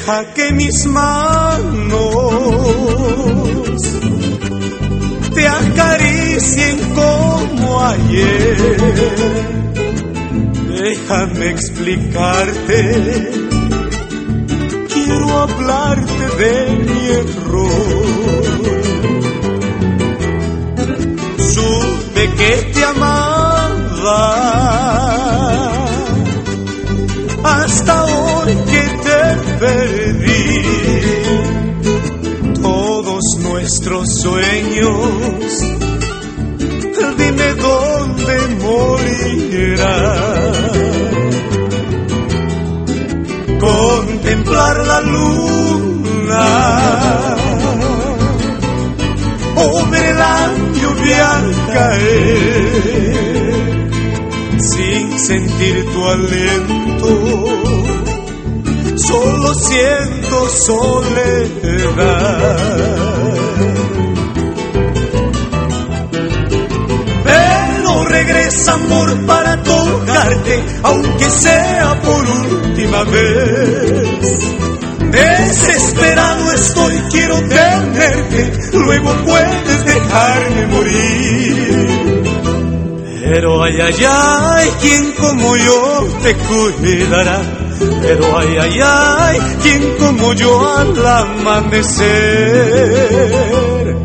Deja que mis manos te acaricien como ayer. Déjame explicarte, quiero hablarte de mi error. Supe que te amaba hasta hoy que te perdí. Todos nuestros sueños, dime dónde morirán. Contemplar la luna o ver la lluvia caer, sin sentir tu aliento, solo siento soledad. Pero regresa, amor, para tocarte, aunque sea por última vez. Desesperado estoy, quiero tenerte, luego puedes dejarme morir. Pero ay, ay, ay, ¿quién como yo te cuidará? Pero ay, ay, ay, ¿quién como yo al amanecer?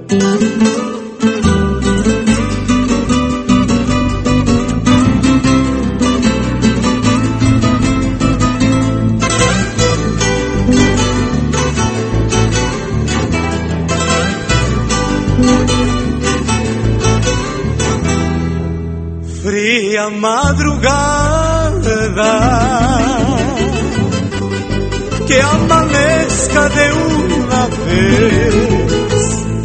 Fría madrugada, que amanezca de una vez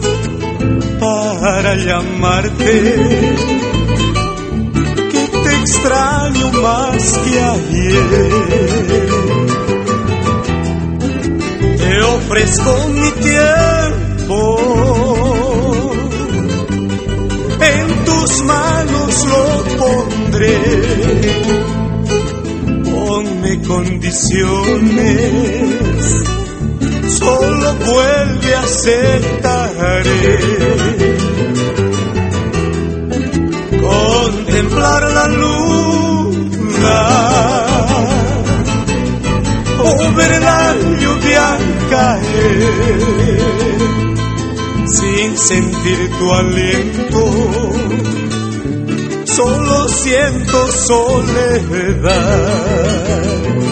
para llamarte, que te extraño más que ayer. Te ofrezco mi tiempo, en tus manos lo pondré. Ponme condiciones, solo vuelve, aceptaré. Contemplar la luna o ver la lluvia caer, sin sentir tu aliento, solo siento soledad.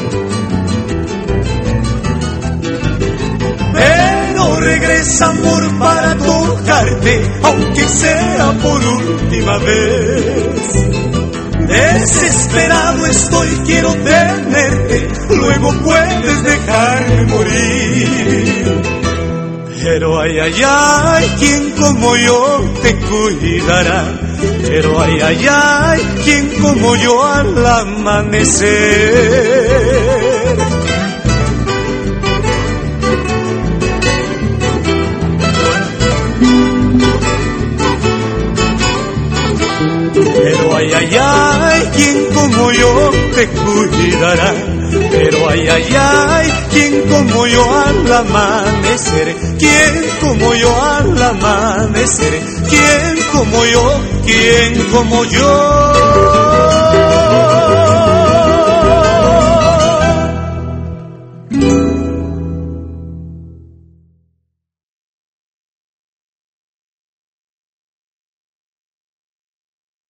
Pero regresa, amor, para tocarte, aunque sea por última vez. Desesperado estoy, quiero tenerte, luego puedes dejarme morir. Pero ay, ay, ay, ¿quién como yo te cuidará? Pero ay, ay, ay, ¿quién como yo al amanecer? Pero ay, ay, ay, ¿quién como yo te cuidará? Pero ay, ay, ay, ¿quién como yo al amanecer? ¿Quién como yo al amanecer? ¿Quién como yo? ¿Quién como yo?